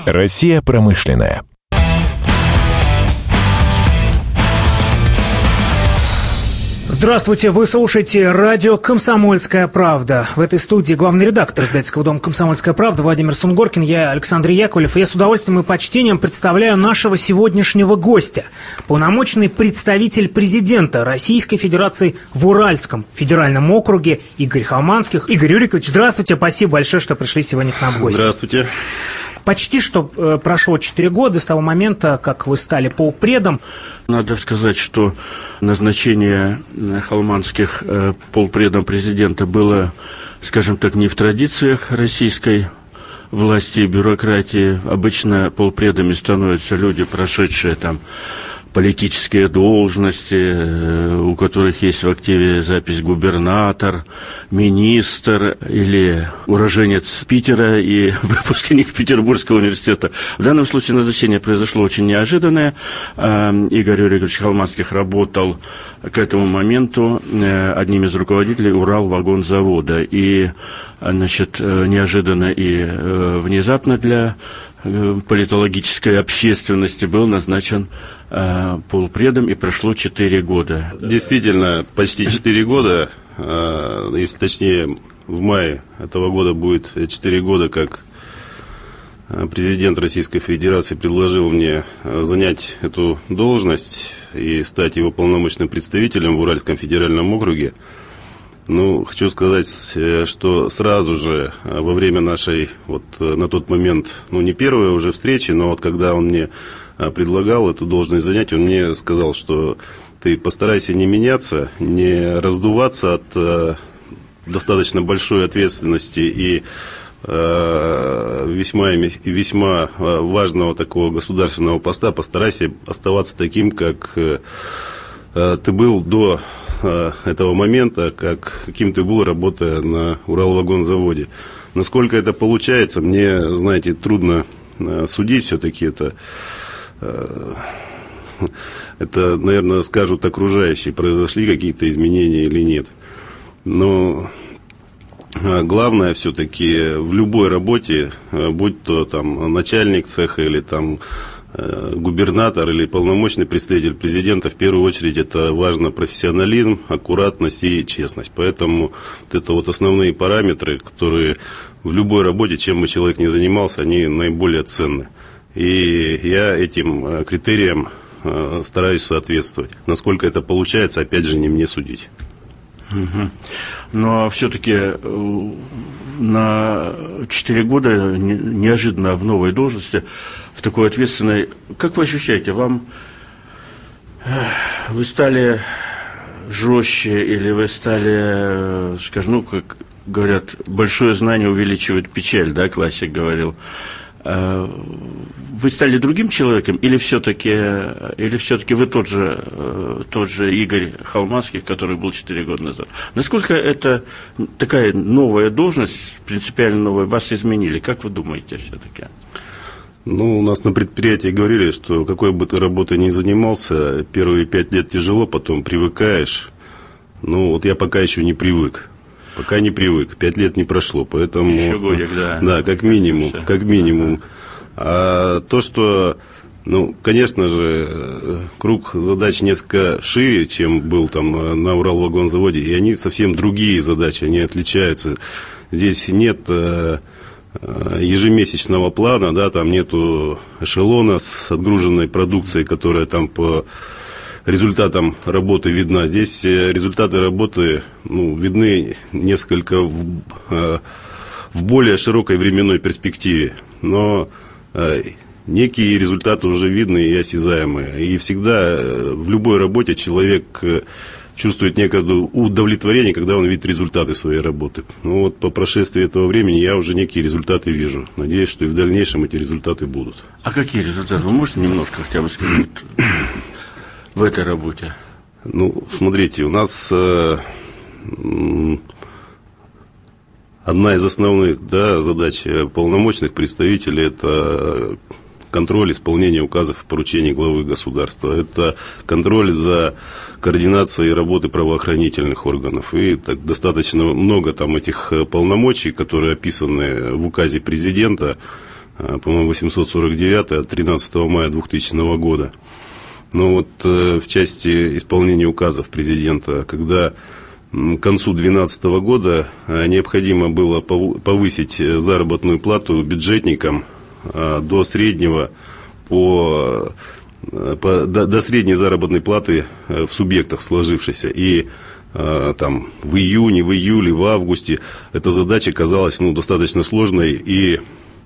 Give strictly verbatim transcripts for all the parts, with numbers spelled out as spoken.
Россия промышленная. Здравствуйте, вы слушаете радио «Комсомольская правда». В этой студии главный редактор издательского дома «Комсомольская правда» Владимир Сунгоркин, я Александр Яковлев. И я с удовольствием и почтением представляю нашего сегодняшнего гостя. Полномочный представитель президента Российской Федерации в Уральском федеральном округе Игорь Холманских. Игорь Юрикович, здравствуйте, спасибо большое, что пришли сегодня к нам в гости. Здравствуйте. Почти что э, прошло четыре года с того момента, как вы стали полпредом. Надо сказать, что назначение Холманских э, полпредом президента было, скажем так, не в традициях российской власти и бюрократии. Обычно полпредами становятся люди, прошедшие там политические должности, у которых есть в активе запись губернатор, министр или уроженец Питера и выпускник Петербургского университета. В данном случае назначение произошло очень неожиданное. Игорь Юрьевич Холманских работал к этому моменту одним из руководителей Уралвагонзавода. И, значит, неожиданно и внезапно для политологической общественности был назначен э, полпредом, и прошло четыре года. Действительно, почти четыре года, э, если точнее, в мае этого года будет четыре года, как президент Российской Федерации предложил мне занять эту должность и стать его полномочным представителем в Уральском федеральном округе. Ну, хочу сказать, что сразу же во время нашей, вот на тот момент, ну, не первой уже встречи, но вот когда он мне предлагал эту должность занять, он мне сказал, что ты постарайся не меняться, не раздуваться от достаточно большой ответственности и весьма, весьма важного такого государственного поста, постарайся оставаться таким, как ты был до этого момента, как, каким ты был, работая на Уралвагонзаводе. Насколько это получается, мне, знаете, трудно судить, все-таки это, это, наверное, скажут окружающие, произошли какие-то изменения или нет. Но главное все-таки в любой работе, будь то там начальник цеха или там губернатор или полномочный представитель президента, в первую очередь это важно профессионализм, аккуратность и честность. Поэтому вот это вот основные параметры, которые в любой работе, чем бы человек ни занимался, они наиболее ценны. И я этим критериям стараюсь соответствовать. Насколько это получается, опять же, не мне судить. Угу. Но все-таки на четыре года неожиданно в новой должности, в такой ответственной, как вы ощущаете, вам вы стали жестче или вы стали, скажем, ну, как говорят, большое знание увеличивает печаль, да, классик говорил. Вы стали другим человеком или все-таки, или все-таки вы тот же, тот же Игорь Холманских, который был четыре года назад? Насколько это такая новая должность, принципиально новая, вас изменили? Как вы думаете все-таки? Ну, у нас на предприятии говорили, что какой бы ты работой ни занимался, первые пять лет тяжело, потом привыкаешь. Ну, вот я пока еще не привык. Пока не привык. Пять лет не прошло, поэтому... Еще годик, да. Да, как минимум, как минимум. А то, что, ну, конечно же, круг задач несколько шире, чем был там на Уралвагонзаводе, и они совсем другие задачи, они отличаются. Здесь нет ежемесячного плана, да, там нету эшелона с отгруженной продукцией, которая там по результатам работы видна. Здесь результаты работы, ну, видны несколько в, в более широкой временной перспективе, но некие результаты уже видны и осязаемые. И всегда в любой работе человек чувствует некое удовлетворение, когда он видит результаты своей работы. Ну вот по прошествии этого времени я уже некие результаты вижу. Надеюсь, что и в дальнейшем эти результаты будут. А какие результаты? Вы можете немножко хотя бы сказать в этой работе? Ну, смотрите, у нас э, одна из основных, да, задач полномочных представителей – это контроль исполнения указов и поручений главы государства. Это контроль за координацией работы правоохранительных органов. И так, достаточно много там этих полномочий, которые описаны в указе президента. по-моему, восемьсот сорок девятый от тринадцатого мая двухтысячного года. Но вот в части исполнения указов президента, когда к концу две тысячи двенадцатого года необходимо было повысить заработную плату бюджетникам до среднего по, по до, до средней заработной платы в субъектах сложившейся. И там в июне, в июле, в августе эта задача казалась ну, достаточно сложной и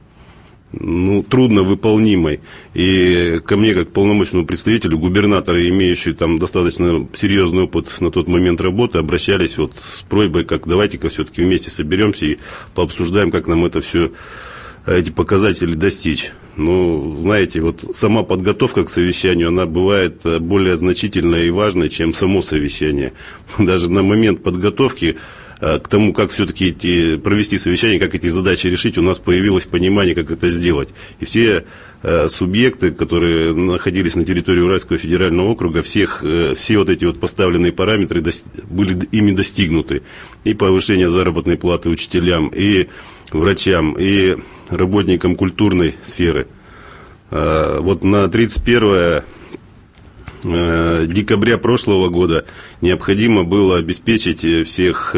ну, трудно выполнимой. И ко мне, как полномочному представителю, губернаторы, имеющие там достаточно серьезный опыт на тот момент работы, обращались вот с просьбой, как давайте-ка все-таки вместе соберемся и пообсуждаем, как нам это все, эти показатели достичь. Ну, знаете, вот сама подготовка к совещанию, она бывает более значительной и важной, чем само совещание. Даже на момент подготовки к тому, как все-таки эти, провести совещание, как эти задачи решить, у нас появилось понимание, как это сделать. И все э, субъекты, которые находились на территории Уральского федерального округа, всех, э, все вот эти вот поставленные параметры дос, были ими достигнуты. И повышение заработной платы учителям, и врачам, и работникам культурной сферы. Э, вот на тридцать первое декабря прошлого года необходимо было обеспечить всех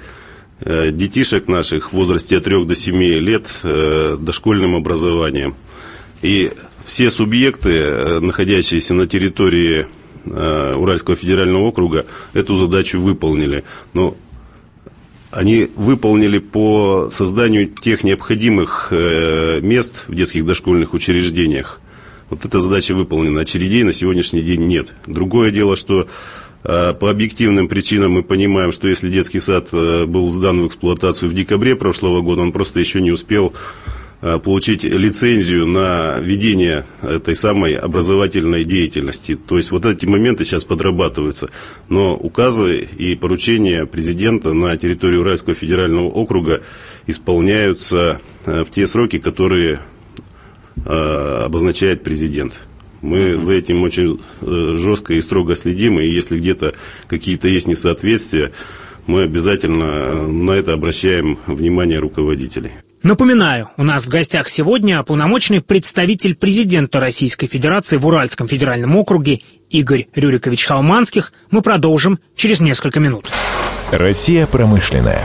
детишек наших в возрасте от трёх до семи лет дошкольным образованием. И все субъекты, находящиеся на территории Уральского федерального округа, эту задачу выполнили. Но они выполнили по созданию тех необходимых мест в детских дошкольных учреждениях. Вот эта задача выполнена. Очередей на сегодняшний день нет. Другое дело, что э, по объективным причинам мы понимаем, что если детский сад э, был сдан в эксплуатацию в декабре прошлого года, он просто еще не успел э, получить лицензию на ведение этой самой образовательной деятельности. То есть вот эти моменты сейчас подрабатываются. Но указы и поручения президента на территории Уральского федерального округа исполняются э, в те сроки, которые обозначает президент. Мы за этим очень жестко и строго следим, и если где-то какие-то есть несоответствия, мы обязательно на это обращаем внимание руководителей. Напоминаю, у нас в гостях сегодня полномочный представитель президента Российской Федерации в Уральском федеральном округе Игорь Рюрикович Холманских. Мы продолжим через несколько минут. Россия промышленная.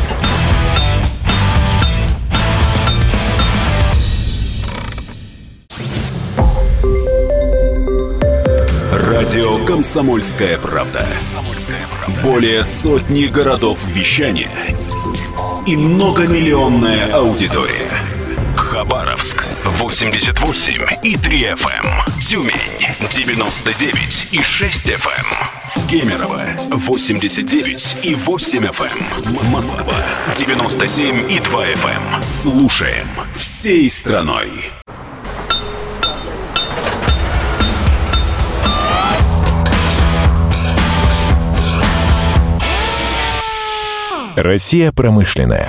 Радио «Комсомольская правда». Более сотни городов вещания и многомиллионная аудитория. Хабаровск восемьдесят восемь и три эф эм, Тюмень девяносто девять и шесть эф эм, Кемерово восемьдесят девять и восемь эф эм, Москва девяносто семь и два эф эм. Слушаем всей страной. Россия промышленная.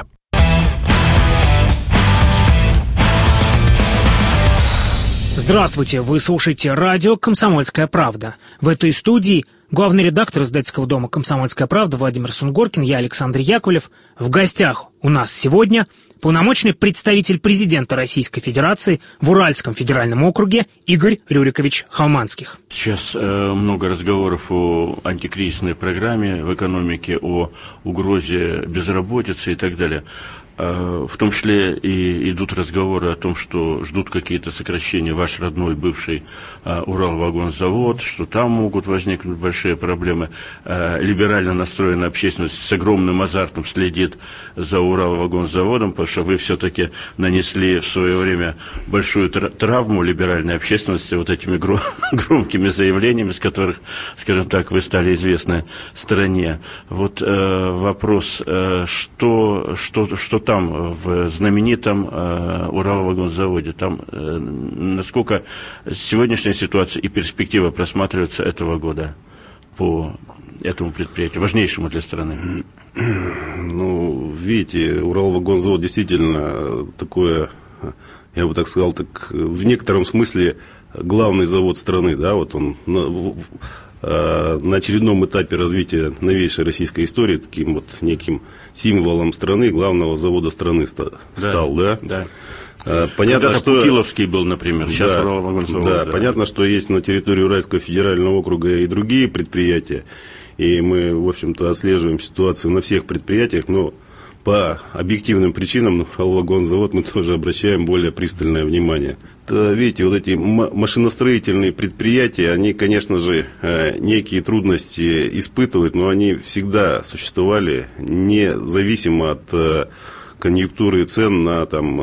Здравствуйте, вы слушаете радио «Комсомольская правда». В этой студии главный редактор издательского дома «Комсомольская правда» Владимир Сунгоркин, я Александр Яковлев. В гостях у нас сегодня полномочный представитель президента Российской Федерации в Уральском федеральном округе Игорь Рюрикович Холманских. Сейчас э, много разговоров о антикризисной программе в экономике, о угрозе безработицы и так далее. В том числе и идут разговоры о том, что ждут какие-то сокращения. Ваш родной бывший Уралвагонзавод, что там могут возникнуть большие проблемы. Либерально настроенная общественность с огромным азартом следит за Уралвагонзаводом, потому что вы все-таки нанесли в свое время большую травму либеральной общественности вот этими громкими заявлениями, с которых, скажем так, вы стали известны стране. Вот вопрос, что, что, что там, в знаменитом э, Уралвагонзаводе, там э, насколько сегодняшняя ситуация и перспектива просматривается этого года по этому предприятию, важнейшему для страны? Ну, видите, Уралвагонзавод действительно такое, я бы так сказал, так, в некотором смысле главный завод страны, да, вот он на, в, на очередном этапе развития новейшей российской истории таким вот неким символом страны, главного завода страны стал, да, да? Да. Понятно, что Путиловский был, например, сейчас да, Уралвагонзавод. Да, да, понятно, что есть на территории Уральского федерального округа и другие предприятия, и мы, в общем-то, отслеживаем ситуацию на всех предприятиях, но по объективным причинам на Уралвагонзавод мы тоже обращаем более пристальное внимание. То, видите, вот эти машиностроительные предприятия, они, конечно же, некие трудности испытывают, но они всегда существовали независимо от конъюнктуры цен на там,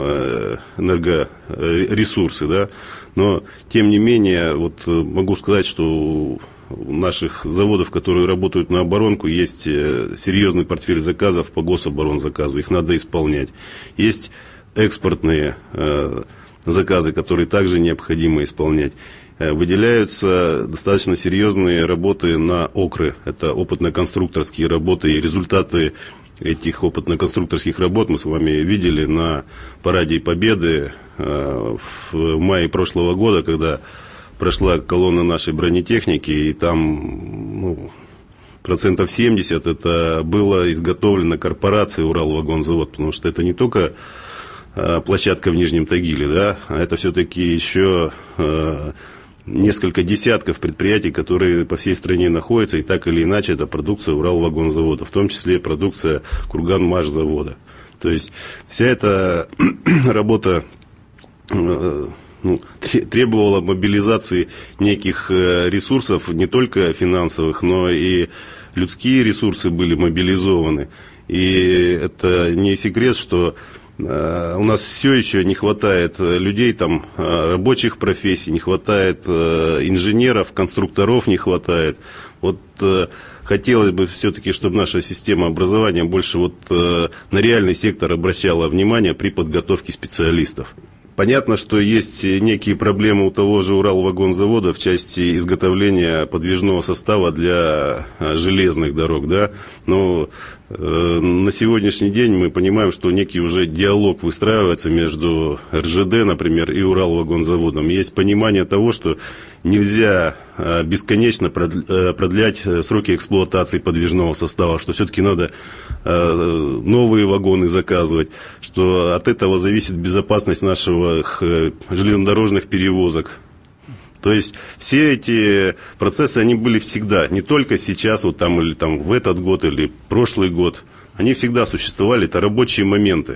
энергоресурсы, да. Но, тем не менее, вот могу сказать, что у наших заводов, которые работают на оборонку, есть серьезный портфель заказов по гособоронзаказу, их надо исполнять. Есть экспортные заказы, которые также необходимо исполнять. Выделяются достаточно серьезные работы на ОКРы, это опытно-конструкторские работы, и результаты этих опытно-конструкторских работ мы с вами видели на Параде Победы в мае прошлого года, когда прошла колонна нашей бронетехники, и там ну, процентов семьдесят это было изготовлено корпорацией Уралвагонзавод, потому что это не только площадка в Нижнем Тагиле, да, а это все-таки еще несколько десятков предприятий, которые по всей стране находятся, и так или иначе это продукция Уралвагонзавода, в том числе продукция Курганмашзавода. То есть вся эта работа ну, требовала мобилизации неких ресурсов, не только финансовых, но и людские ресурсы были мобилизованы. И это не секрет, что у нас все еще не хватает людей, там, рабочих профессий, не хватает инженеров, конструкторов не хватает. Вот хотелось бы все-таки, чтобы наша система образования больше вот на реальный сектор обращала внимание при подготовке специалистов. Понятно, что есть некие проблемы у того же Уралвагонзавода в части изготовления подвижного состава для железных дорог, да, но э, на сегодняшний день мы понимаем, что некий уже диалог выстраивается между эр жэ дэ, например, и Уралвагонзаводом. Есть понимание того, что нельзя э, бесконечно продлять сроки эксплуатации подвижного состава, что все-таки надо э, новые вагоны заказывать, что от этого зависит безопасность нашего железнодорожных перевозок. То есть все эти процессы, они были всегда, не только сейчас, вот там, или там в этот год, или прошлый год, они всегда существовали, это рабочие моменты.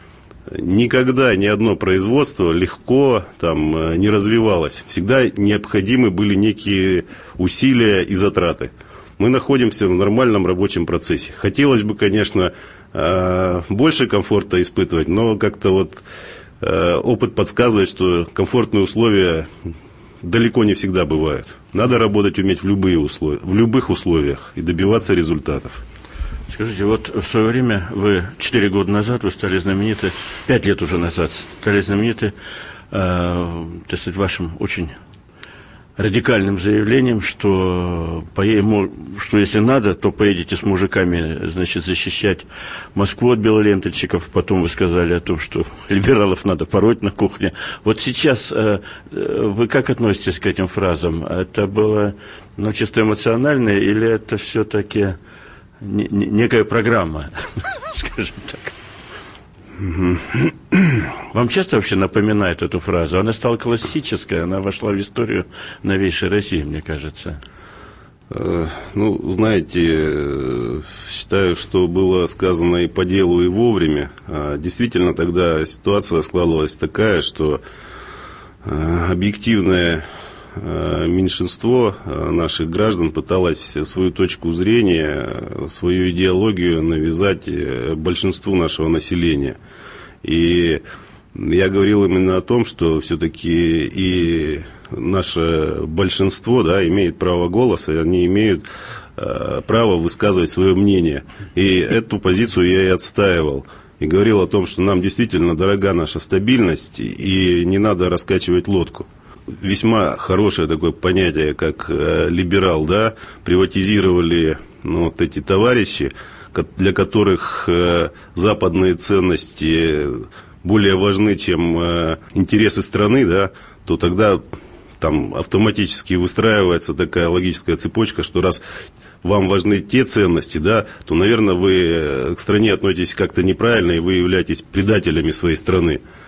Никогда ни одно производство легко там не развивалось. Всегда необходимы были некие усилия и затраты. Мы находимся в нормальном рабочем процессе. Хотелось бы, конечно, больше комфорта испытывать, но как-то вот опыт подсказывает, что комфортные условия далеко не всегда бывают. Надо работать, уметь в, любые условия, в любых условиях и добиваться результатов. Скажите, вот в свое время, вы четыре года назад, вы стали знамениты, пять лет уже назад, стали знамениты, э, так сказать, вашим очень радикальным заявлением, что, поедем, что если надо, то поедете с мужиками, значит, защищать Москву от белоленточников. Потом вы сказали о том, что либералов надо пороть на кухне. Вот сейчас э, вы как относитесь к этим фразам? Это было, ну, чисто эмоционально, или это все-таки не, не, некая программа, скажем так? Вам часто вообще напоминает эту фразу? Она стала классической, она вошла в историю новейшей России, мне кажется. Ну, знаете, считаю, что было сказано и по делу, и вовремя. Действительно, тогда ситуация складывалась такая, что объективное меньшинство наших граждан пыталось свою точку зрения, свою идеологию навязать большинству нашего населения. И я говорил именно о том, что все-таки и наше большинство, да, имеет право голоса, и они имеют право высказывать свое мнение. И эту позицию я и отстаивал. И говорил о том, что нам действительно дорога наша стабильность, и не надо раскачивать лодку. Весьма хорошее такое понятие, как э, либерал, да, приватизировали, ну, вот эти товарищи, для которых э, западные ценности более важны, чем э, интересы страны, да, то тогда там автоматически выстраивается такая логическая цепочка, что раз вам важны те ценности, да, то, наверное, вы к стране относитесь как-то неправильно, и вы являетесь предателями своей страны.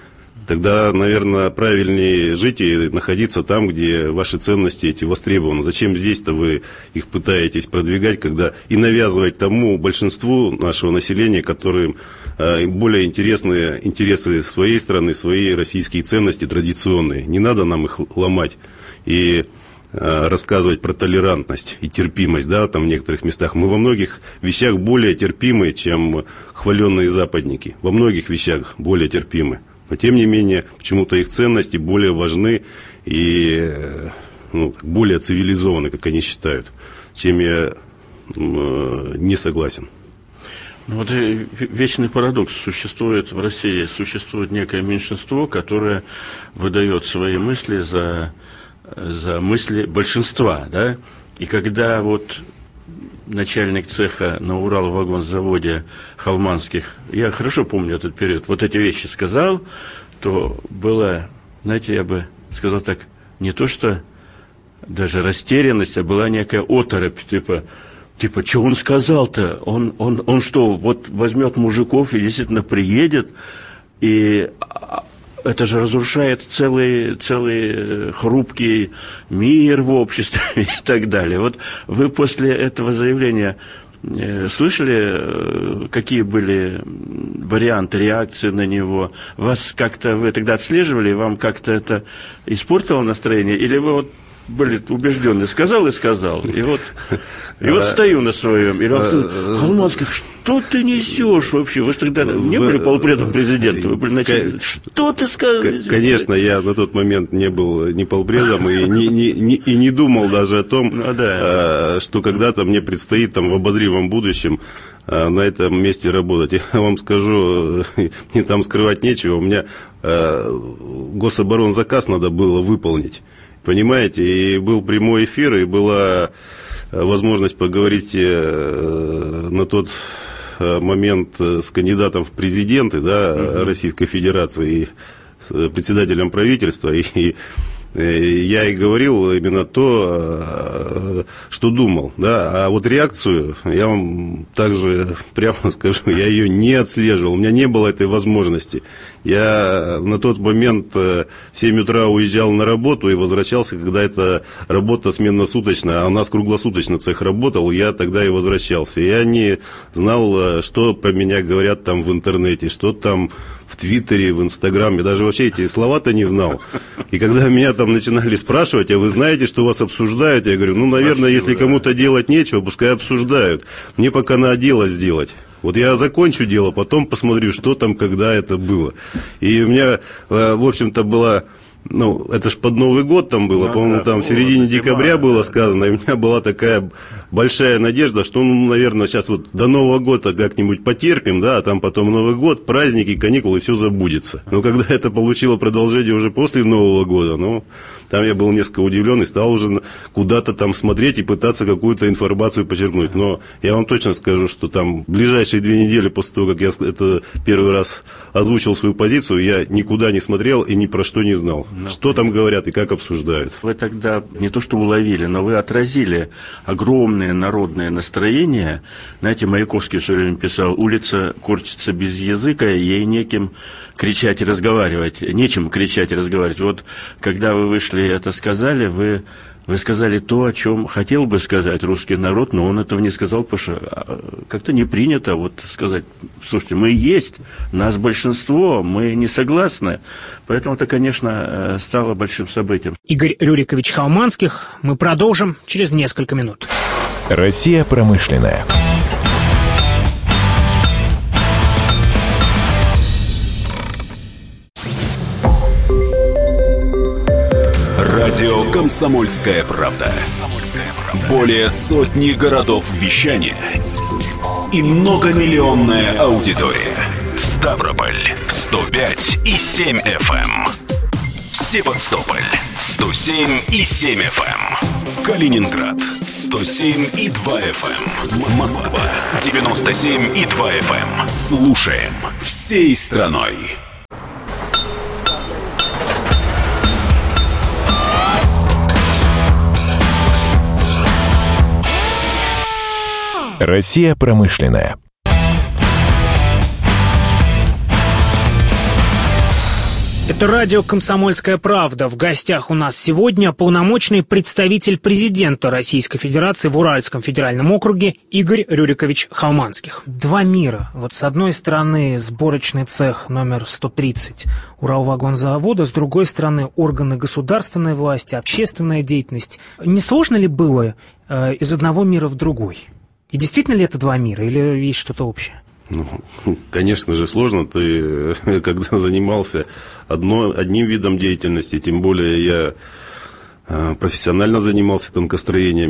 тогда, наверное, правильнее жить и находиться там, где ваши ценности эти востребованы. Зачем здесь-то вы их пытаетесь продвигать, когда и навязывать тому большинству нашего населения, которым более интересны интересы своей страны, свои российские ценности традиционные. Не надо нам их ломать и рассказывать про толерантность и терпимость, да, там в некоторых местах. Мы во многих вещах более терпимы, чем хваленные западники. Во многих вещах более терпимы. Но, тем не менее, почему-то их ценности более важны и ну, более цивилизованы, как они считают, чем я э, не согласен. Ну, вот и вечный парадокс. Существует в России, существует некое меньшинство, которое выдает свои мысли за, за мысли большинства, да? И когда вот начальник цеха на Уралвагонзаводе Холманских, я хорошо помню этот период, вот эти вещи сказал, то было, знаете, я бы сказал так, не то что даже растерянность, а была некая оторопь, типа, типа, что он сказал-то? Он, он, он что, вот возьмет мужиков и действительно приедет, и это же разрушает целый, целый хрупкий мир в обществе и так далее. Вот вы после этого заявления слышали, какие были варианты реакции на него? Вас как-то, вы тогда отслеживали, вам как-то это испортило настроение? Или вы вот были убежденный, сказал и сказал, и вот, и вот стою на своем, и Холманский, что ты несешь вообще? Вы же тогда не были полпредом президента, вы были начальником. Что ты сказал? Конечно, я на тот момент не был ни полпредом и не, не, не, и не думал даже о том, ну, да. что когда-то мне предстоит там в обозримом будущем на этом месте работать. Я вам скажу, мне там скрывать нечего, у меня гособоронзаказ надо было выполнить. Понимаете, и был прямой эфир, и была возможность поговорить на тот момент с кандидатом в президенты, да, uh-huh. Российской Федерации, и с председателем правительства, и, и я и говорил именно то, что думал, да, а вот реакцию, я вам также прямо скажу, я ее не отслеживал, у меня не было этой возможности. Я на тот момент в семь утра уезжал на работу и возвращался, когда эта работа сменно-суточная, а у нас круглосуточно цех работал, я тогда и возвращался. Я не знал, что про меня говорят там в интернете, что там в Твиттере, в Инстаграме, даже вообще эти слова-то не знал. И когда меня там начинали спрашивать, а вы знаете, что вас обсуждают, я говорю, ну, наверное, если кому-то делать нечего, пускай обсуждают. Мне пока надо дело сделать. Вот я закончу дело, потом посмотрю, что там, когда это было. И у меня, в общем-то, была... Ну, это ж под Новый год там было, ну, по-моему, да, там в середине декабря зима, было да. сказано, и у меня была такая большая надежда, что, ну, наверное, сейчас вот до Нового года как-нибудь потерпим, да, а там потом Новый год, праздники, каникулы, все забудется. Но когда это получило продолжение уже после Нового года, ну, там я был несколько удивлен и стал уже куда-то там смотреть и пытаться какую-то информацию почерпнуть. Но я вам точно скажу, что там ближайшие две недели после того, как я это первый раз озвучил свою позицию, я никуда не смотрел и ни про что не знал. Но что там говорят и как обсуждают. Вы тогда не то что уловили, но вы отразили огромное народное настроение. Знаете, Маяковский все время писал: улица корчится без языка, ей неким кричать и разговаривать, нечем кричать и разговаривать. Вот когда вы вышли и это сказали, вы, вы сказали то, о чем хотел бы сказать русский народ, но он этого не сказал, потому что как-то не принято вот сказать: слушайте, мы есть, нас большинство, мы не согласны. Поэтому это, конечно, стало большим событием. Игорь Рюрикович Холманских. Мы продолжим через несколько минут. Россия промышленная. Радио «Комсомольская правда». Более сотни городов вещания и многомиллионная аудитория. Ставрополь сто пять и семь эф эм. Севастополь сто семь и семь эф эм. Калининград сто семь и два эф эм. Москва девяносто семь и два эф эм. Слушаем всей страной. Россия промышленная. Это радио «Комсомольская правда». В гостях у нас сегодня полномочный представитель президента Российской Федерации в Уральском федеральном округе Игорь Рюрикович Холманских. Два мира. Вот с одной стороны сборочный цех номер сто тридцать Уралвагонзавода, с другой стороны органы государственной власти, общественная деятельность. Не сложно ли было э, из одного мира в другой? И действительно ли это два мира или есть что-то общее? Ну, конечно же, сложно. Ты, когда занимался одно, одним видом деятельности, тем более я профессионально занимался танкостроением,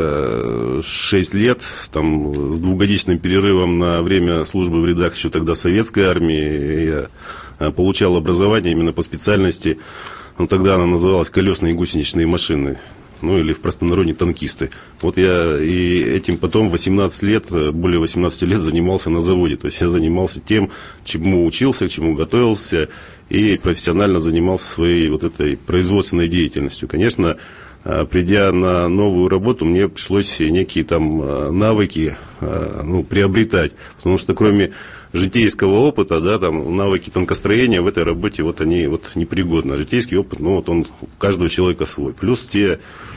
я шесть лет, там, с двухгодичным перерывом на время службы в рядах еще тогда советской армии, я получал образование именно по специальности, ну, тогда она называлась колесные и гусеничные машины. Ну, или в простонародье танкисты. Вот я и этим потом восемнадцать лет, более восемнадцати лет занимался на заводе. То есть я занимался тем, чему учился, к чему готовился, и профессионально занимался своей вот этой производственной деятельностью. Конечно, придя на новую работу, мне пришлось некие там навыки, ну, приобретать. Потому что кроме житейского опыта, да, там навыки танкостроения в этой работе вот они вот непригодны. Житейский опыт, ну, вот он у каждого человека свой. Плюс те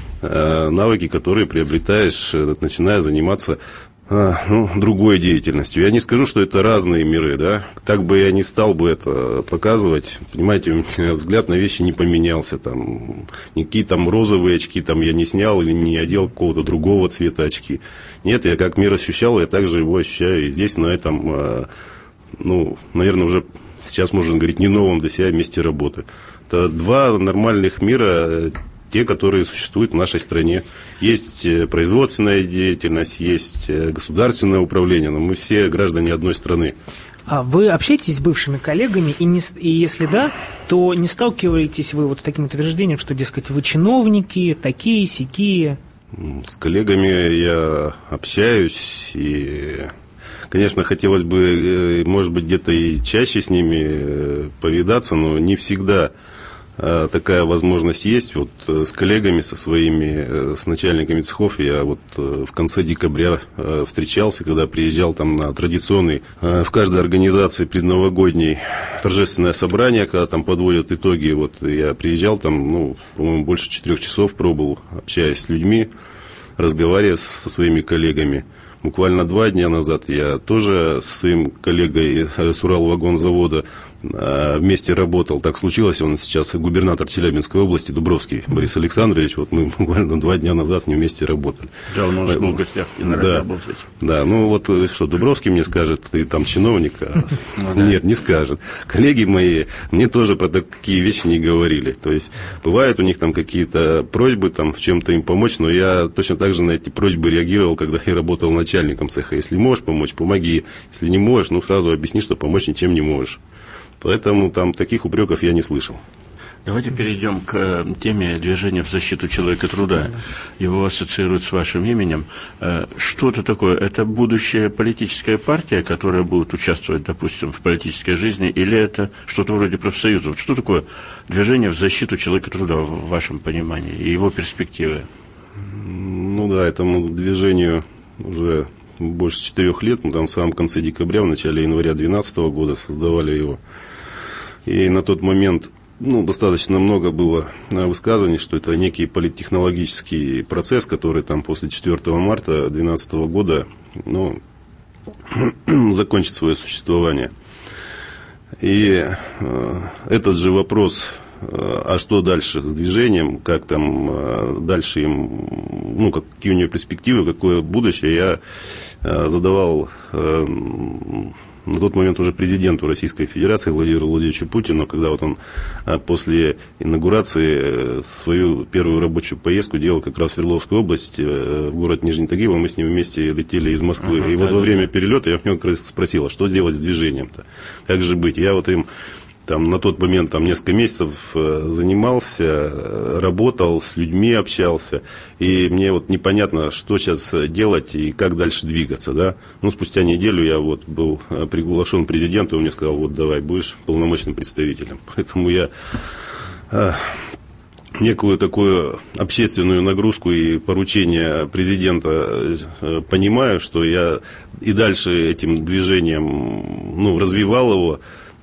э, навыки, которые приобретаешь, начиная заниматься э, ну, другой деятельностью. Я не скажу, что это разные миры, да. Так бы я не стал бы это показывать. Понимаете, у меня взгляд на вещи не поменялся. Там, никакие там розовые очки там я не снял или не одел какого-то другого цвета очки. Нет, я как мир ощущал, я также его ощущаю и здесь, на этом, ну, наверное, уже сейчас можно говорить, не новом для себя месте работы. Это два нормальных мира, те, которые существуют в нашей стране. Есть производственная деятельность, есть государственное управление, но мы все граждане одной страны. А вы общаетесь с бывшими коллегами, и, не, и если да, то не сталкиваетесь вы вот с таким утверждением, что, дескать, вы чиновники, такие, сякие? С коллегами я общаюсь, и, конечно, хотелось бы, может быть, где-то и чаще с ними повидаться, но не всегда такая возможность есть. Вот с коллегами, со своими, с начальниками цехов я вот в конце декабря встречался, когда приезжал там на традиционный, в каждой организации предновогодний торжественное собрание, когда там подводят итоги. Вот я приезжал там, ну, по-моему, больше четырех часов пробыл, общаясь с людьми, разговаривая со своими коллегами. Буквально два дня назад я тоже со своим коллегой с Уралвагонзавода вместе работал. Так случилось, он сейчас губернатор Челябинской области, Дубровский Борис Александрович. Вот мы буквально два дня назад с ним вместе работали. Да, он у нас был в гостях и на да, был здесь. Да, ну вот что, Дубровский мне скажет, ты там чиновник, а... нет, не скажет. Коллеги мои мне тоже про такие вещи не говорили. То есть бывают у них там какие-то просьбы там в чем-то им помочь, но я точно так же на эти просьбы реагировал, когда я работал начальником цеха. Если можешь помочь, помоги. Если не можешь, ну сразу объясни, что помочь ничем не можешь. Поэтому там таких упреков я не слышал. Давайте перейдем к теме движения в защиту человека труда. Его ассоциируют с вашим именем. Что это такое? Это будущая политическая партия, которая будет участвовать, допустим, в политической жизни, или это что-то вроде профсоюзов? Что такое движение в защиту человека труда в вашем понимании и его перспективы? Ну да, этому движению уже больше четырех лет. Мы там в самом конце декабря, в начале января две тысячи двенадцатого года создавали его. И на тот момент, ну, достаточно много было высказываний, что это некий политтехнологический процесс, который там после четвёртого марта две тысячи двенадцатого года, ну, закончит свое существование. И э, этот же вопрос, э, а что дальше с движением, как там э, дальше им, ну, какие у него перспективы, какое будущее, я э, задавал э, на тот момент уже президенту Российской Федерации Владимиру Владимировичу Путину, когда вот он после инаугурации свою первую рабочую поездку делал как раз в Свердловскую область, в город Нижний Тагил, мы с ним вместе летели из Москвы. Uh-huh, и вот да, во время да. перелета я у него как раз спросил, а что делать с движением-то? Как же быть? Я вот им там на тот момент там несколько месяцев занимался, работал, с людьми общался, и мне вот непонятно, что сейчас делать и как дальше двигаться, да. Ну, спустя неделю я вот был приглашен президенту, он мне сказал, вот давай, будешь полномочным представителем. Поэтому я а, некую такую общественную нагрузку и поручение президента понимаю, что я и дальше этим движением, ну, развивал его.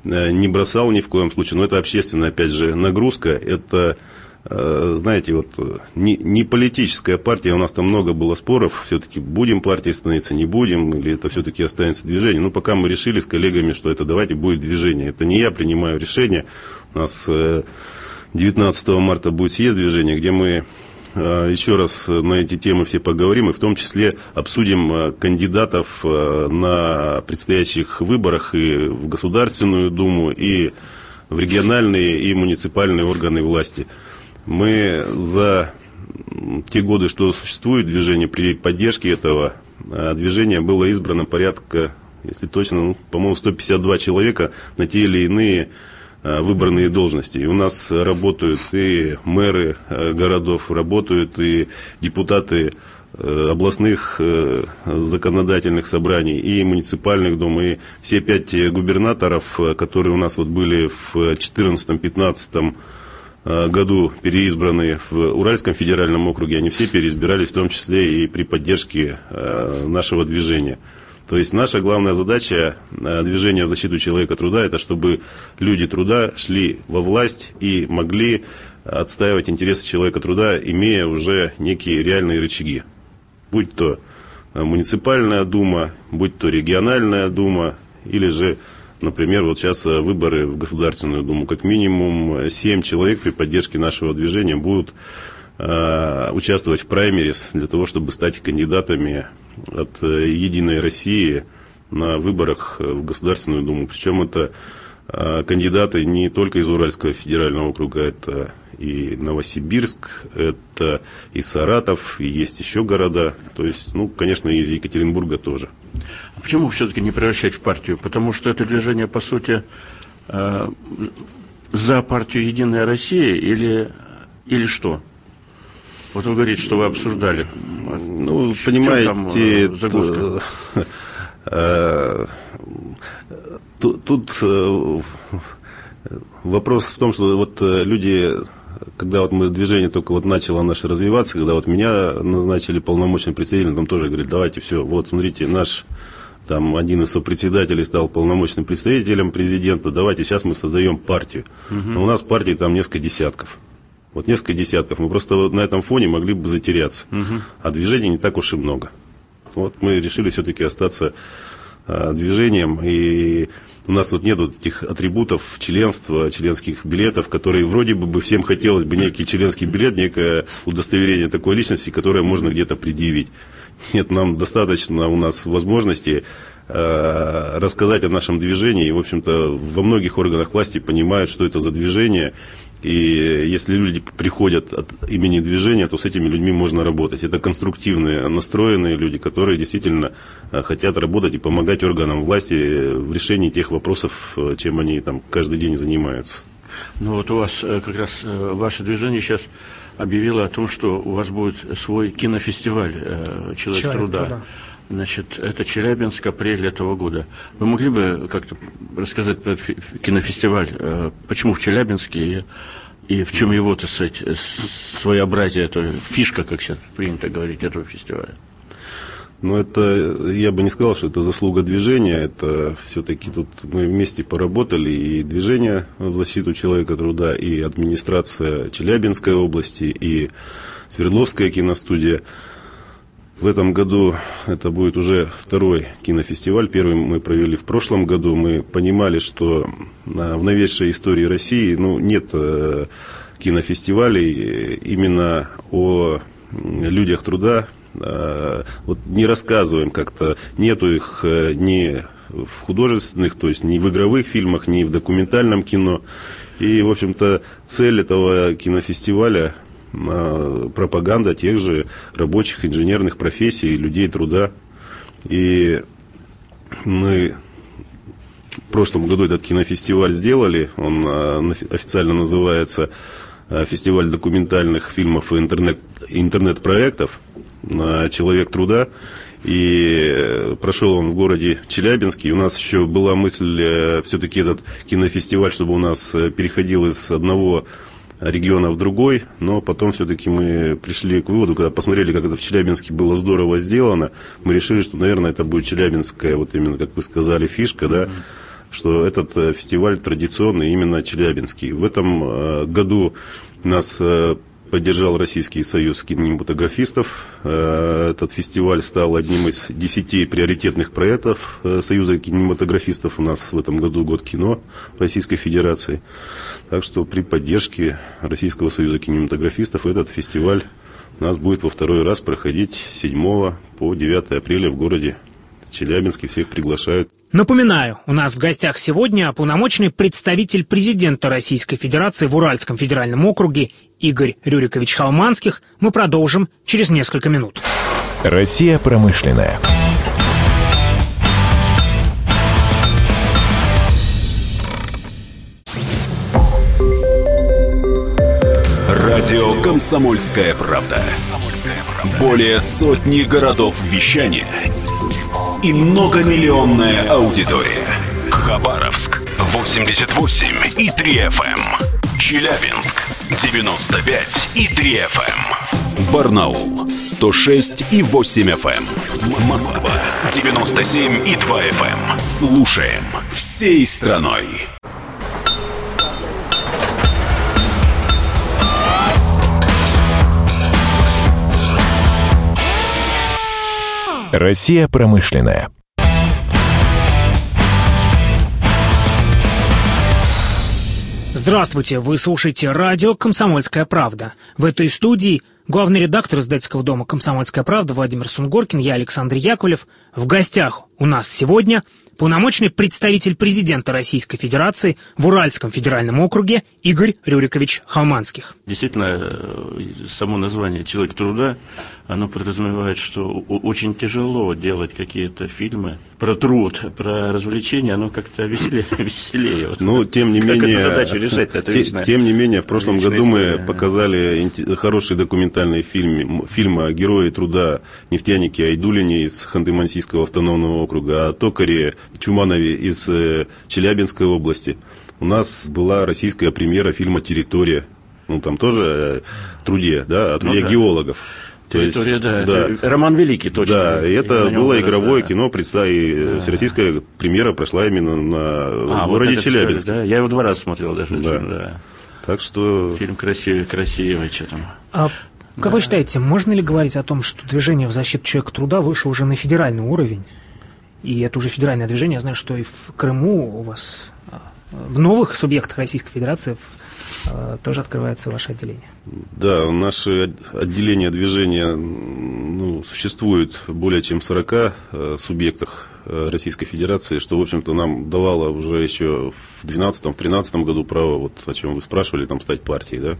не бросал ни в коем случае. Но это общественная, опять же, нагрузка. Это, знаете, вот не, не политическая партия. У нас там много было споров. Все-таки будем партией становиться, не будем. Или это все-таки останется движение. Но пока мы решили с коллегами, что это давайте будет движение. Это не я принимаю решение. У нас девятнадцатого марта будет съезд движения, где мы еще раз на эти темы все поговорим, и в том числе обсудим кандидатов на предстоящих выборах и в Государственную Думу, и в региональные и муниципальные органы власти. Мы за те годы, что существует движение, при поддержке этого движения было избрано порядка, если точно, ну, по-моему, сто пятьдесят два человека на те или иные выбранные должности. И у нас работают и мэры городов, работают и депутаты областных законодательных собраний, и муниципальных дум, и все пять губернаторов, которые у нас вот были в четырнадцатом-пятнадцатом году переизбранные в Уральском федеральном округе, они все переизбирались, в том числе и при поддержке нашего движения. То есть наша главная задача движения в защиту человека труда, это чтобы люди труда шли во власть и могли отстаивать интересы человека труда, имея уже некие реальные рычаги. Будь то муниципальная дума, будь то региональная дума, или же, например, вот сейчас выборы в Государственную Думу. Как минимум семь человек при поддержке нашего движения будут участвовать в праймерис для того, чтобы стать кандидатами от «Единой России» на выборах в Государственную Думу. Причем это кандидаты не только из Уральского федерального округа, это и Новосибирск, это и Саратов, и есть еще города. То есть, ну, конечно, и из Екатеринбурга тоже. А почему все-таки не превращать в партию? Потому что это движение, по сути, за партию «Единая Россия» или, или что? Вот вы говорите, что вы обсуждали. Ну, в понимаете, там загвоздка? Тут, тут вопрос в том, что вот люди, когда вот мы движение только вот начало наше развиваться, когда вот меня назначили полномочным представителем, там тоже говорили, давайте все, вот смотрите, наш там один из сопредседателей стал полномочным представителем президента, давайте сейчас мы создаем партию. Угу. Но у нас партий там несколько десятков. Вот несколько десятков. Мы просто вот на этом фоне могли бы затеряться. Угу. А движений не так уж и много. Вот мы решили все-таки остаться а, движением. И у нас вот нет вот этих атрибутов членства, членских билетов, которые вроде бы всем хотелось бы некий членский билет, некое удостоверение такой личности, которое можно где-то предъявить. Нет, нам достаточно у нас возможности э, рассказать о нашем движении. И, в общем-то, во многих органах власти понимают, что это за движение. И если люди приходят от имени движения, то с этими людьми можно работать. Это конструктивные, настроенные люди, которые действительно хотят работать и помогать органам власти в решении тех вопросов, чем они там каждый день занимаются. Ну вот у вас как раз ваше движение сейчас объявило о том, что у вас будет свой кинофестиваль «Человек, Человек труда». труда. Значит, это Челябинск, апрель этого года. Вы могли бы как-то рассказать про этот кинофестиваль? Почему в Челябинске и, и в чем его, так сказать, своеобразие, это фишка, как сейчас принято говорить, этого фестиваля? Ну, это, я бы не сказал, что это заслуга движения, это все-таки тут мы вместе поработали, и движение в защиту человека труда, и администрация Челябинской области, и Свердловская киностудия. В этом году это будет уже второй кинофестиваль. Первый мы провели в прошлом году. Мы понимали, что в новейшей истории России ну, нет кинофестивалей именно о людях труда. Вот не рассказываем как-то, нету их ни в художественных, то есть ни в игровых фильмах, ни в документальном кино. И, в общем-то, цель этого кинофестиваля – пропаганда тех же рабочих, инженерных профессий, людей труда. И мы в прошлом году этот кинофестиваль сделали. Он официально называется «Фестиваль документальных фильмов и интернет, интернет-проектов «Человек труда». И прошел он в городе Челябинске. И у нас еще была мысль все-таки этот кинофестиваль, чтобы у нас переходил из одного региона в другой, но потом все-таки мы пришли к выводу, когда посмотрели, как это в Челябинске было здорово сделано, мы решили, что, наверное, это будет челябинская, вот именно, как вы сказали, фишка, да, что этот фестиваль традиционный именно челябинский. В этом году нас поддержал Российский союз кинематографистов. Этот фестиваль стал одним из десяти приоритетных проектов Союза кинематографистов. У нас в этом году год кино Российской Федерации. Так что при поддержке Российского союза кинематографистов этот фестиваль у нас будет во второй раз проходить с седьмого по девятое апреля в городе Челябинске. Всех приглашают. Напоминаю, у нас в гостях сегодня полномочный представитель президента Российской Федерации в Уральском федеральном округе Игорь Рюрикович Холманских. Мы продолжим через несколько минут. Россия промышленная. Радио «Комсомольская правда». Более сотни городов вещания и многомиллионная аудитория. Хабаровск восемьдесят восемь и три эф эм, Челябинск девяносто пять и три эф эм, Барнаул сто шесть и восемь эф эм, Москва девяносто семь и два эф эм. Слушаем всей страной. Россия промышленная. Здравствуйте, вы слушаете радио «Комсомольская правда». В этой студии главный редактор издательского дома «Комсомольская правда» Владимир Сунгоркин, я Александр Яковлев. В гостях у нас сегодня полномочный представитель президента Российской Федерации в Уральском федеральном округе Игорь Рюрикович Холманских. Действительно, само название «Человек труда», оно подразумевает, что очень тяжело делать какие-то фильмы про труд, про развлечения, оно как-то веселее. веселее. Ну, тем не как менее, эту задачу решать, это тем, тем не менее, в прошлом году история. мы показали хороший документальный фильм, фильм о герое труда нефтянике Айдулине из Ханты-Мансийского автономного округа, о токаре Чуманове из Челябинской области. У нас была российская премьера фильма «Территория». Ну, там тоже о труде, да, о труде ну, да. геологов. Территория, есть, да, да. Это роман великий, точно. Да, и это было вырос, игровое да. кино, представь, да. Всероссийская премьера прошла именно на а, в городе вот Челябинске. Да? Я его два раза смотрел даже. Да. Фильм, да. Так что... Фильм красивый, красивый, что там. А как да. вы считаете, можно ли говорить о том, что движение в защиту человека труда вышло уже на федеральный уровень? И это уже федеральное движение. Я знаю, что и в Крыму у вас, в новых субъектах Российской Федерации тоже открывается ваше отделение. Да, наше отделение движения ну, существует более чем в сорока субъектах Российской Федерации, что, в общем-то, нам давало уже еще в двенадцатом-тринадцатом году право, вот о чем вы спрашивали, там стать партией, да?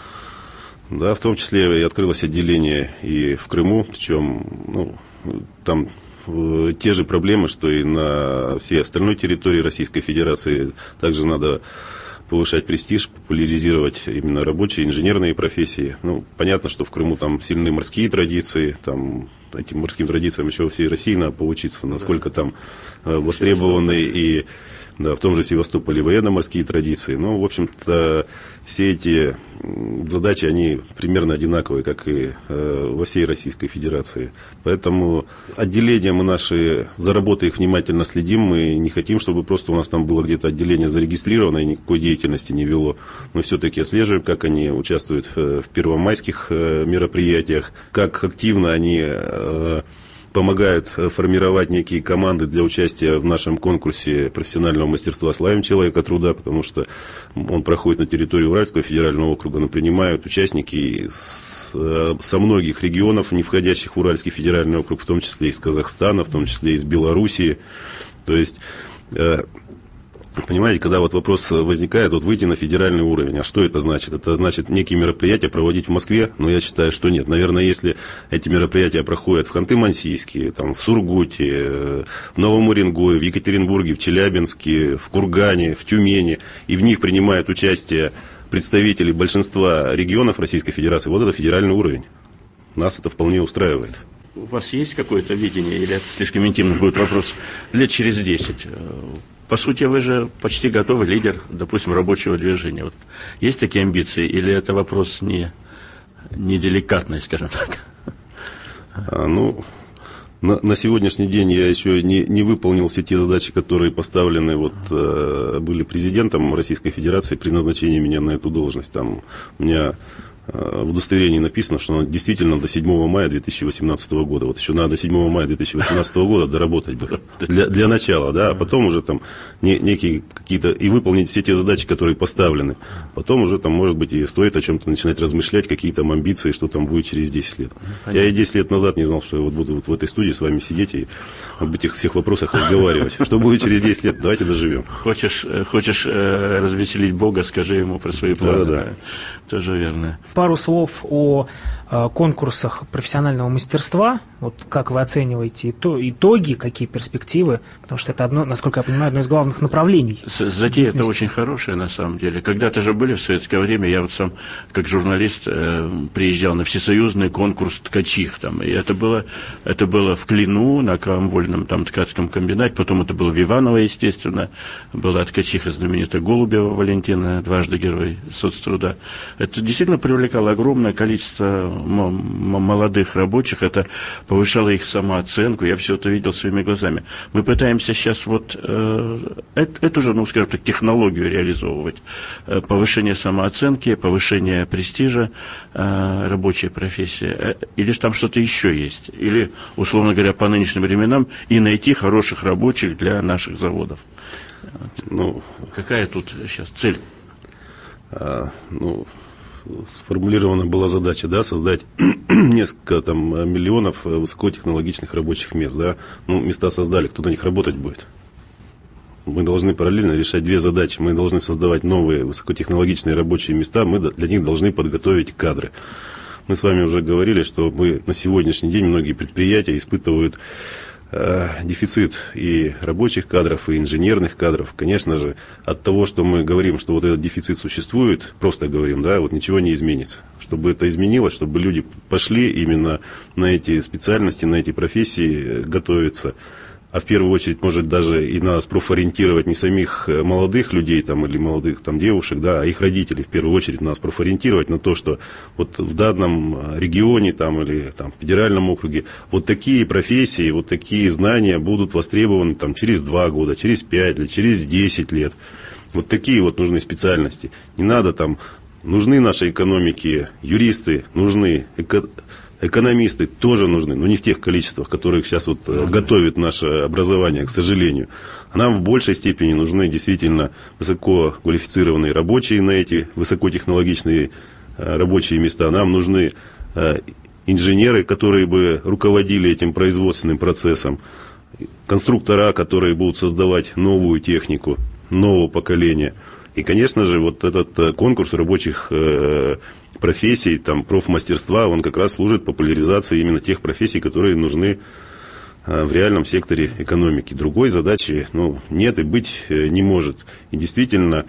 Угу. Да, в том числе и открылось отделение и в Крыму, причем, ну, там те же проблемы, что и на всей остальной территории Российской Федерации. Также надо повышать престиж, популяризировать именно рабочие, инженерные профессии. Ну, понятно, что в Крыму там сильны морские традиции, там этим морским традициям еще во всей России надо поучиться, насколько да. там востребованы и да, в том же Севастополе военно-морские традиции. Ну, в общем-то, все эти задачи, они примерно одинаковые, как и э, во всей Российской Федерации. Поэтому отделения мы наши, за работой их внимательно следим. Мы не хотим, чтобы просто у нас там было где-то отделение зарегистрировано и никакой деятельности не вело. Мы все-таки отслеживаем, как они участвуют в, в первомайских э, мероприятиях, как активно они... Э, помогают формировать некие команды для участия в нашем конкурсе профессионального мастерства «Славим человека труда», потому что он проходит на территории Уральского федерального округа, но принимают участники с, со многих регионов, не входящих в Уральский федеральный округ, в том числе из Казахстана, в том числе из Белоруссии. То есть... Понимаете, когда вот вопрос возникает, вот выйти на федеральный уровень, а что это значит? Это значит некие мероприятия проводить в Москве? Но я считаю, что нет. Наверное, если эти мероприятия проходят в Ханты-Мансийске, там, в Сургуте, в Новом Уренгое, в Екатеринбурге, в Челябинске, в Кургане, в Тюмени, и в них принимают участие представители большинства регионов Российской Федерации, вот это федеральный уровень. Нас это вполне устраивает. У вас есть какое-то видение, или это слишком интимный будет вопрос, лет через десять? По сути, вы же почти готовый лидер, допустим, рабочего движения. Вот есть такие амбиции, или это вопрос не, не деликатный, скажем так? А, ну, На, на сегодняшний день я еще не, не выполнил все те задачи, которые поставлены вот, э, были президентом Российской Федерации при назначении меня на эту должность. Там у меня э, в удостоверении написано, что действительно до седьмого мая две тысячи восемнадцатого года. Вот еще надо до седьмого мая две тысячи восемнадцатого года доработать бы для, для начала, да, а потом уже там не, некие какие-то и выполнить все те задачи, которые поставлены. Потом уже там, может быть, и стоит о чем-то начинать размышлять, какие там амбиции, что там будет через десять лет. Понятно. Я и десять лет назад не знал, что я вот буду вот в этой студии с вами сидеть и об этих всех вопросах разговаривать. Что будет через десять лет? Давайте доживем. Хочешь, хочешь э, развеселить Бога, скажи ему про свои планы. Да, да. Тоже верно. Пару слов о э, конкурсах профессионального мастерства. Вот как вы оцениваете итоги, какие перспективы? Потому что это, одно, насколько я понимаю, одно из главных направлений. Затея это очень хорошая, на самом деле. Когда-то же были в советское время, я вот сам, как журналист, э, приезжал на всесоюзный конкурс ткачих. Там, и это было, это было в Клину, на Комвольном там, ткацком комбинате. Потом это было в Иваново, естественно. Была ткачиха знаменитая Голубева Валентина, дважды герой соцтруда. Это действительно привлекало огромное количество молодых рабочих. Это повышало их самооценку. Я все это видел своими глазами. Мы пытаемся сейчас вот э, эту же, ну, скажем так, технологию реализовывать. Э, повышение самооценки, повышение престижа э, рабочей профессии. Э, или же там что-то еще есть. Или, условно говоря, по нынешним временам и найти хороших рабочих для наших заводов. Ну, какая тут сейчас цель? А, ну, сформулирована была задача, да, создать несколько там миллионов высокотехнологичных рабочих мест, да. Ну, места создали, кто на них работать будет? Мы должны параллельно решать две задачи. Мы должны создавать новые высокотехнологичные рабочие места, мы для них должны подготовить кадры. Мы с вами уже говорили, что мы на сегодняшний день многие предприятия испытывают э, дефицит и рабочих кадров, и инженерных кадров. Конечно же, от того, что мы говорим, что вот этот дефицит существует, просто говорим, да, вот ничего не изменится. Чтобы это изменилось, чтобы люди пошли именно на эти специальности, на эти профессии готовиться. А в первую очередь, может, даже и нас профориентировать не самих молодых людей там, или молодых там, девушек, да, а их родителей в первую очередь нас профориентировать на то, что вот в данном регионе там, или там, в федеральном округе вот такие профессии, вот такие знания будут востребованы там, через два года, через пять лет, через десять лет. Вот такие вот нужны специальности. Не надо там, нужны нашей экономике юристы, нужны эко... Экономисты тоже нужны, но не в тех количествах, которых сейчас вот готовит наше образование, к сожалению. А нам в большей степени нужны действительно высококвалифицированные рабочие на эти высокотехнологичные рабочие места. Нам нужны инженеры, которые бы руководили этим производственным процессом, конструктора, которые будут создавать новую технику, нового поколения. И, конечно же, вот этот конкурс рабочих профессий, там, профмастерства, он как раз служит популяризации именно тех профессий, которые нужны в реальном секторе экономики. Другой задачи, ну, нет и быть не может. И действительно,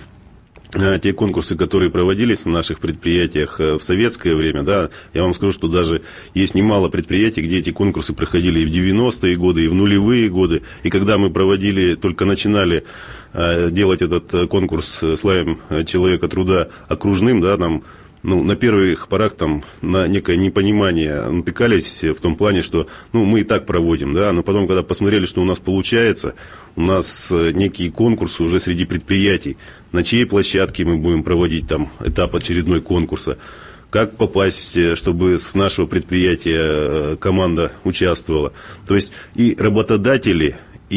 те конкурсы, которые проводились в наших предприятиях в советское время, да, я вам скажу, что даже есть немало предприятий, где эти конкурсы проходили и в девяностые годы, и в нулевые годы. И когда мы проводили, только начинали делать этот конкурс «Славим человека труда» окружным, да, нам, ну, на первых порах там на некое непонимание натыкались в том плане, что, ну, мы и так проводим, да, но потом, когда посмотрели, что у нас получается, у нас некие конкурсы уже среди предприятий, на чьей площадке мы будем проводить там этап очередной конкурса, как попасть, чтобы с нашего предприятия команда участвовала. То есть и работодатели,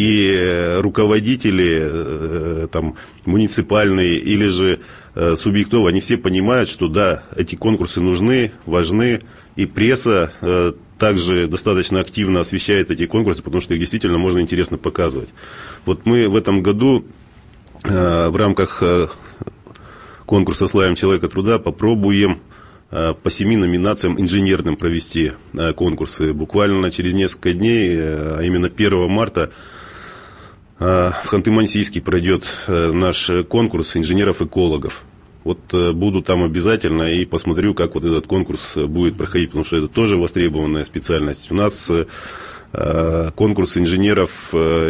и руководители там, муниципальные или же субъектов, они все понимают, что да, эти конкурсы нужны, важны, и пресса э, также достаточно активно освещает эти конкурсы, потому что их действительно можно интересно показывать. Вот мы в этом году э, в рамках э, конкурса «Славим человека труда» попробуем э, по семи номинациям инженерным провести э, конкурсы. Буквально через несколько дней, э, а именно первого марта, в Ханты-Мансийске пройдет наш конкурс инженеров-экологов. Вот буду там обязательно и посмотрю, как вот этот конкурс будет проходить, потому что это тоже востребованная специальность. У нас конкурс инженеров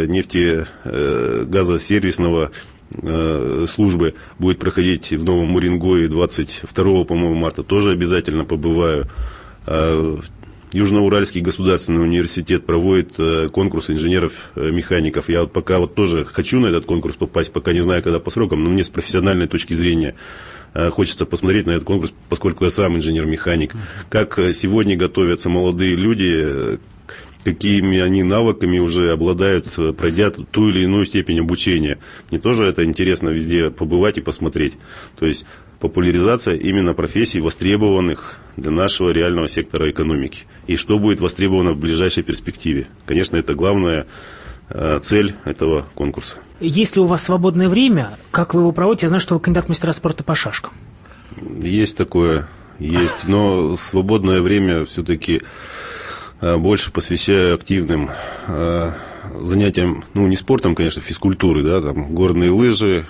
нефтегазосервисного службы будет проходить в Новом Уренгое двадцать второго, по-моему, марта. Тоже обязательно побываю. Южноуральский государственный университет проводит конкурс инженеров-механиков. Я вот пока вот тоже хочу на этот конкурс попасть, пока не знаю, когда по срокам, но мне с профессиональной точки зрения хочется посмотреть на этот конкурс, поскольку я сам инженер-механик. Как сегодня готовятся молодые люди, какими они навыками уже обладают, пройдя ту или иную степень обучения. Мне тоже это интересно везде побывать и посмотреть. То есть популяризация именно профессий, востребованных для нашего реального сектора экономики. И что будет востребовано в ближайшей перспективе. Конечно, это главная цель этого конкурса. Есть ли у вас свободное время? Как вы его проводите? Я знаю, что вы кандидат в мастера спорта по шашкам. Есть такое, есть. Но свободное время все-таки больше посвящаю активным занятиям, ну, не спортом, конечно, физкультурой, да, там, горные лыжи,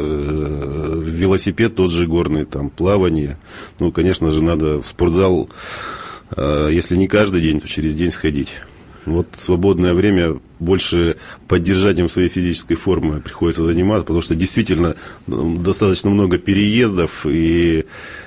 велосипед тот же горный, там, плавание. Ну, конечно же, надо в спортзал, если не каждый день, то через день сходить. Вот свободное время больше поддержанием своей физической формы приходится заниматься, потому что действительно достаточно много переездов и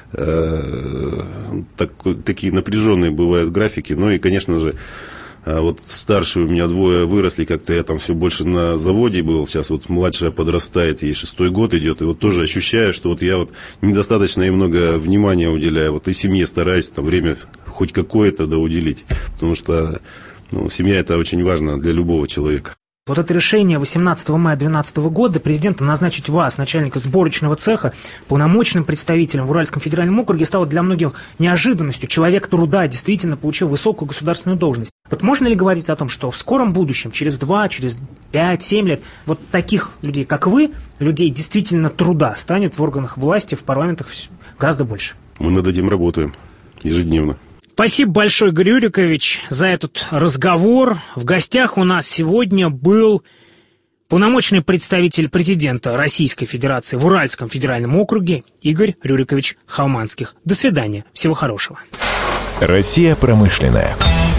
э, так, такие напряженные бывают графики. Ну и, конечно же, вот старшие у меня двое выросли, как-то я там все больше на заводе был, сейчас вот младшая подрастает, ей шестой год идет, и вот тоже ощущаю, что вот я вот недостаточно и много внимания уделяю, вот и семье стараюсь там время хоть какое-то да уделить, потому что ну, семья – это очень важно для любого человека. Вот это решение восемнадцатого мая две тысячи двенадцатого года президента назначить вас, начальника сборочного цеха, полномочным представителем в Уральском федеральном округе, стало для многих неожиданностью. Человек труда действительно получил высокую государственную должность. Вот можно ли говорить о том, что в скором будущем, через два, через пять, семь лет, вот таких людей, как вы, людей действительно труда, станет в органах власти, в парламентах гораздо больше? Мы над этим работаем ежедневно. Спасибо большое, Игорь Рюрикович, за этот разговор. В гостях у нас сегодня был полномочный представитель президента Российской Федерации в Уральском федеральном округе Игорь Рюрикович Холманских. До свидания. Всего хорошего. Россия промышленная.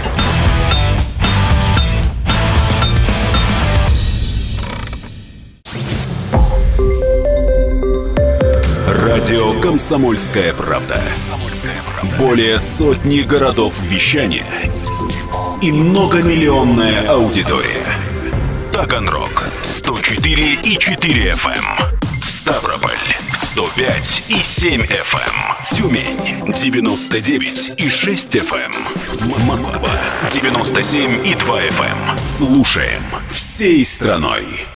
Радио «Комсомольская правда». Более сотни городов вещания и многомиллионная аудитория. Таганрог сто четыре и четыре эф эм, Ставрополь сто пять и семь эф эм, Тюмень девяносто девять и шесть эф эм, Москва девяносто семь и два эф эм. Слушаем всей страной.